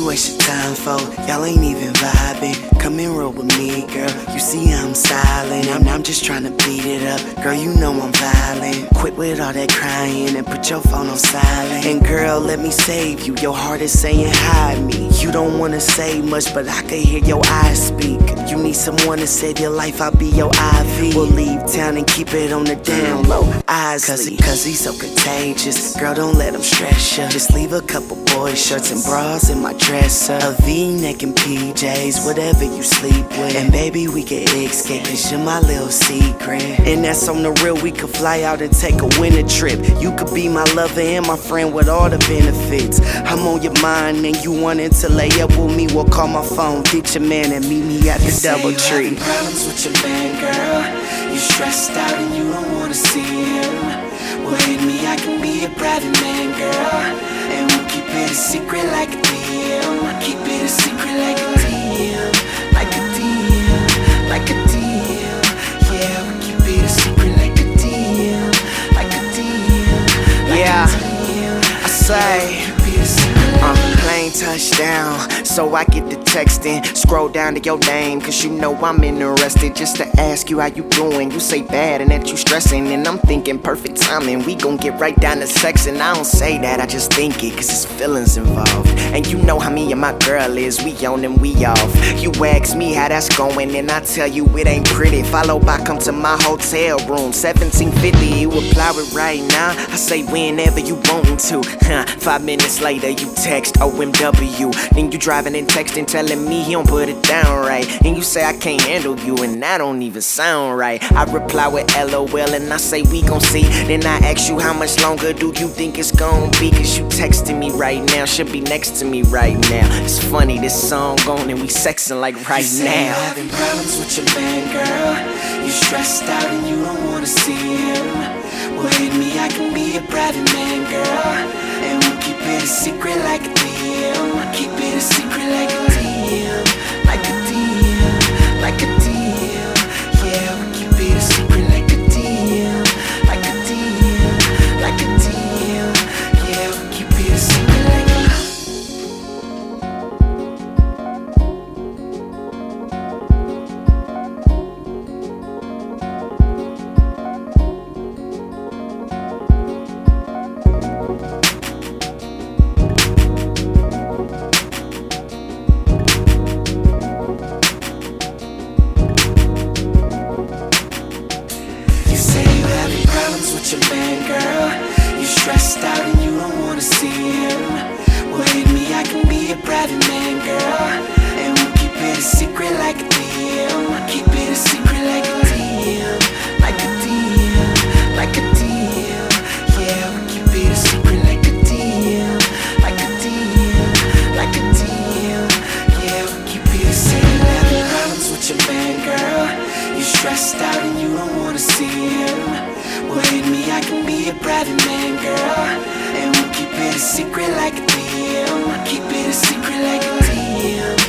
you waste your time for? Y'all ain't even vibing. Come and roll with me, girl. You see I'm silent. I'm just trying to beat it up. Girl, you know I'm violent. Quit with all that crying and put your phone on silent. And girl, let me save you. Your heart is saying hide me. You don't wanna say much, but I can hear your eyes speak. You need someone to save your life, I'll be your IV. We'll leave town and keep it on the down low. Cause he's so contagious. Girl, don't let him stress you. Just leave a couple boy shirts and bras in my dresser. A V-neck and PJs, whatever you sleep with. And baby, we can escape, cause you're my little secret. And that's on the real, we could fly out and take a winter trip. You could be my lover and my friend with all the benefits. I'm on your mind and you wanted to lay up with me. Well, call my phone, get your man and meet me at the Double Tree. You problems with your man, girl. You stressed out and you don't wanna see him. Well, hit me, I can be a private man, girl. And we'll keep it a secret like a DM. Keep it a secret like a DM. Like a DM, like a DM. Yeah, we'll keep it a secret like a DM. Like a DM, like Yeah, a DM. I say plane touchdown, so I get the texting. Scroll down to your name, cause you know I'm interested. Just to ask you how you doing. You say bad and that you stressing, and I'm thinking perfect timing. We gon' get right down to sex, and I don't say that, I just think it, cause there's feelings involved. And you know how me and my girl is, we on and we off. You ask me how that's going, and I tell you it ain't pretty. Follow by, come to my hotel room, 1750. You apply it right now, I say whenever you wantin' to. 5 minutes later, you text OMW. Then you driving and texting, telling me he don't put it down right. And you say I can't handle you, and that don't even sound right. I reply with LOL and I say we gon' see. Then I ask you how much longer do you think it's gon' be? Cause you texting me right now, should be next to me right now. It's funny, this song gone and we sexing like right now. now. You having problems with your man, girl. You stressed out and you don't wanna see him. Well, hit me, I can be a private man, girl. And we'll keep it a secret like a DM. Keep it a secret like a DM. Like a DM, like a DM. Yeah, we'll keep it a secret like a DM. Like a DM, like a DM. Yeah, we'll keep it a secret like a with your man, girl. You stressed out and you don't wanna see him. Well, hit me, I can be a private man, girl. And we'll keep it a secret like a DM. Keep it a secret like a DM. Like a DM, like a DM. Yeah, we'll keep it a secret like a DM. Like a DM, like a DM. Yeah, we'll keep it a secret. Having problems with your man, girl. You stressed out and you don't wanna see him. Well, hit me, I can be a private man, girl. And we'll keep it a secret like a DM. Keep it a secret like a DM.